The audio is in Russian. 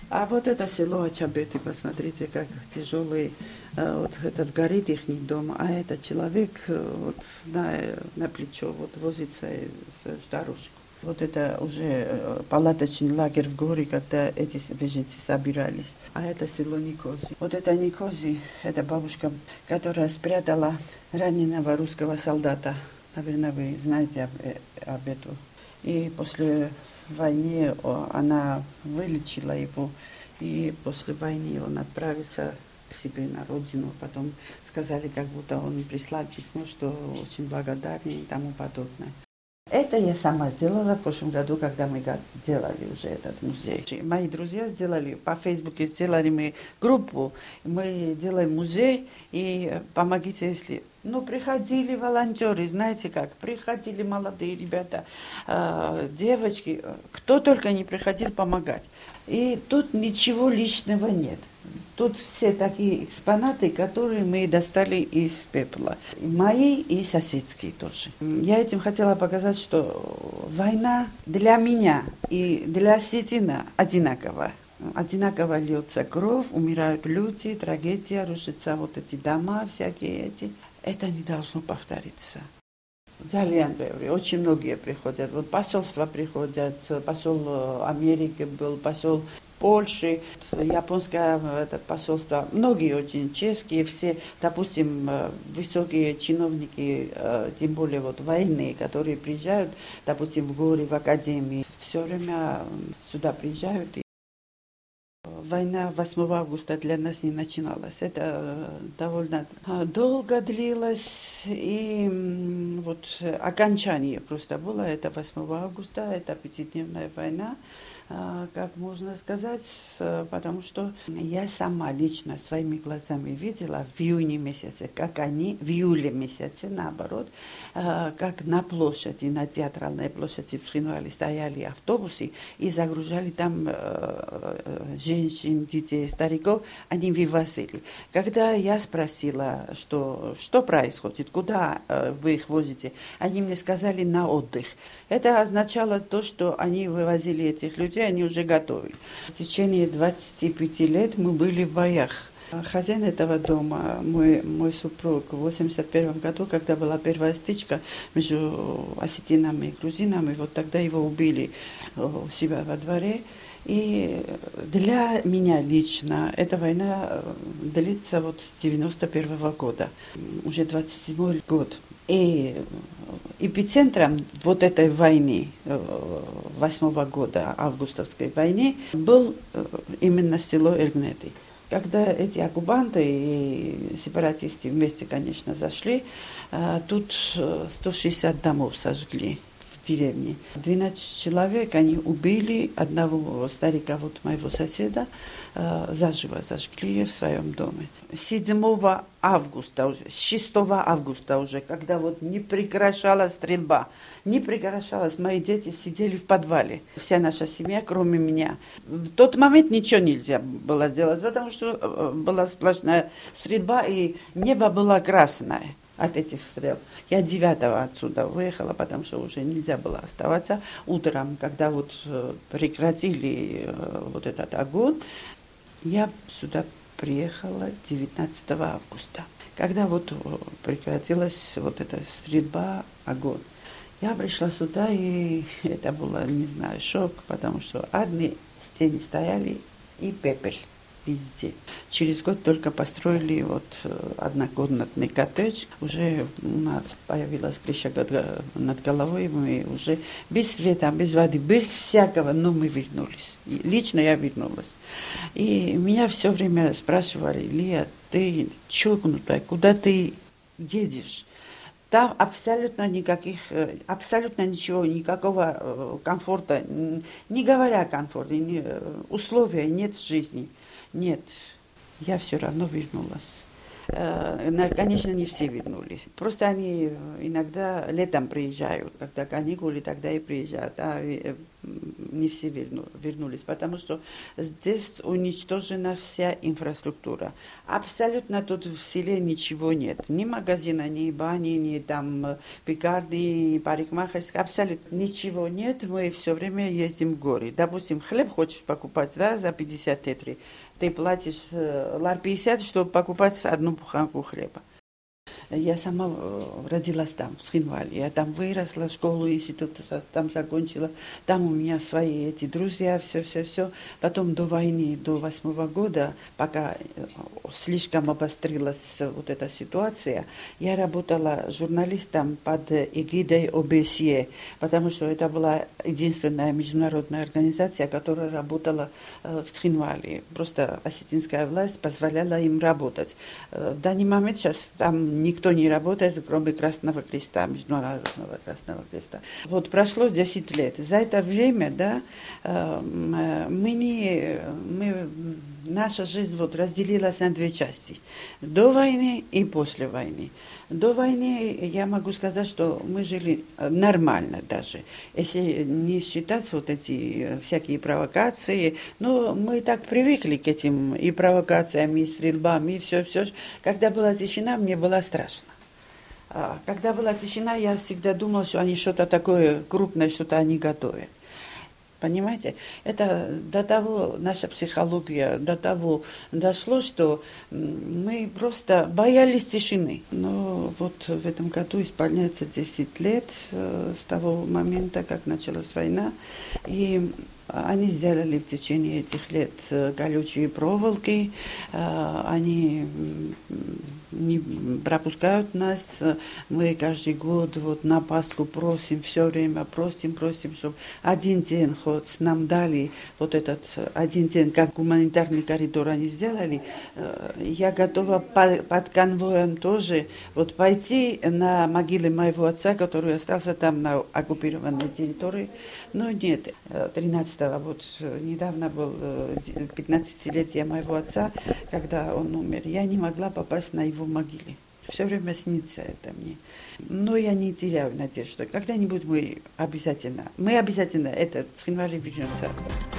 А вот это село Ачабеты, посмотрите, как тяжелый, вот этот горит их дом, а этот человек вот на плечо вот возится старушку. Вот это уже палаточный лагерь в горе, когда эти беженцы собирались. А это село Никози. Вот это Никози, это бабушка, которая спрятала раненого русского солдата. Наверное, вы знаете об этом. И после войны она вылечила его. И после войны он отправился к себе на родину. Потом сказали, как будто он прислал письмо, что очень благодарен и тому подобное. Это я сама сделала в прошлом году, когда мы делали уже этот музей. Мои друзья сделали, по Фейсбуке сделали мы группу, мы делаем музей, и помогите, если... Ну, приходили волонтеры, знаете как, приходили молодые ребята, девочки, кто только не приходил помогать. И тут ничего личного нет. Тут все такие экспонаты, которые мы достали из пепла. Мои и соседские тоже. Я этим хотела показать, что война для меня и для осетина одинаковая. Одинаково льется кровь, умирают люди, трагедия, рушатся вот эти дома всякие эти. Это не должно повториться. Очень многие приходят. Вот посольства приходят, посол Америки был, посол Польши, японское это посольство. Многие очень чешские, все, допустим, высокие чиновники, тем более вот войны, которые приезжают, допустим, в горы, в академии, все время сюда приезжают. Война 8 августа для нас не начиналась. Это довольно долго длилось. И вот окончание просто было. Это 8 августа, это пятидневная война, как можно сказать, потому что я сама лично своими глазами видела в июне месяце, как они, в июле месяце, наоборот, как на площади, на театральной площади в Схинвале стояли автобусы и загружали там женщин, детей, стариков, они вывозили. Когда я спросила, что происходит, куда вы их возите, они мне сказали на отдых. Это означало то, что они вывозили этих людей, они уже готовы. В течение 25 лет мы были в боях. Хозяин этого дома, мой супруг, в 1981 году, когда была первая стычка между осетинами и грузинами, вот тогда его убили у себя во дворе. И для меня лично эта война длится вот с 91 года, уже 27-й год. И эпицентром вот этой войны, 8 года, августовской войны, был именно село Эргнеты. Когда эти оккупанты и сепаратисты вместе, конечно, зашли, тут 160 домов сожгли в деревне. 12 человек они убили, одного старика, вот моего соседа, заживо сожгли в своем доме. 7 августа уже, 6 августа уже, когда вот не прекращалась стрельба, не прекращалась, мои дети сидели в подвале, вся наша семья, кроме меня. В тот момент ничего нельзя было сделать, потому что была сплошная стрельба, и небо было красное от этих стрел. Я 9-го отсюда выехала, потому что уже нельзя было оставаться. Утром, когда вот прекратили вот этот огонь, я сюда приехала 19 августа. Когда вот прекратилась вот эта стрельба, огонь. Я пришла сюда, и это было, не знаю, шок, потому что одни стены стояли и пепель везде. Через год только построили вот однокомнатный коттедж. Уже у нас появилась крыша над головой, мы уже без света, без воды, без всякого, но мы вернулись. И лично я вернулась. И меня все время спрашивали: Лия, ты чокнутая, куда ты едешь? Там абсолютно ничего, никакого комфорта, не говоря о комфорте, условия нет жизни. Нет, я все равно вернулась. Конечно, не все вернулись. Просто они иногда летом приезжают, когда каникулы, тогда и приезжают. А не все вернулись, потому что здесь уничтожена вся инфраструктура. Абсолютно тут в селе ничего нет. Ни магазина, ни бани, ни там пекарни, ни парикмахерской. Абсолютно ничего нет. Мы все время ездим в горы. Допустим, хлеб хочешь покупать, да, за 50 тетри. Ты платишь лар 50, чтобы покупать одну буханку хлеба. Я сама родилась там, в Схинвале. Я там выросла, школу, институт там закончила. Там у меня свои эти друзья, все. Потом до войны, до 8-го года, пока слишком обострилась вот эта ситуация, я работала журналистом под эгидой ОБСЕ, потому что это была единственная международная организация, которая работала в Схинвале. Просто осетинская власть позволяла им работать. В данный момент сейчас там никто не работает, кроме Красного Креста, Международного Красного Креста. Вот прошло 10 лет. За это время, да, наша жизнь вот разделилась на две части. До войны и после войны. До войны я могу сказать, что мы жили нормально даже. Если не считать вот эти всякие провокации, но мы так привыкли к этим и провокациям, и стрельбам, и все. Когда была тишина, мне было страшно. Когда была тишина, я всегда думала, что они что-то такое крупное, что-то они готовят. Понимаете? Это до того, наша психология до того дошло, что мы просто боялись тишины. Но вот в этом году исполняется 10 лет с того момента, как началась война. И они сделали в течение этих лет колючие проволоки, они не пропускают нас. Мы каждый год вот на Пасху просим, все время просим, чтобы один день хоть нам дали вот этот один день, как гуманитарный коридор они сделали. Я готова под конвоем тоже вот пойти на могилы моего отца, который остался там на оккупированной территории. Но нет, 13-го, вот недавно был 15-летие моего отца, когда он умер. Я не могла попасть на его могиле. Все время снится это мне. Но я не теряю надежды. Когда-нибудь мы обязательно, этот Схинвали вернется.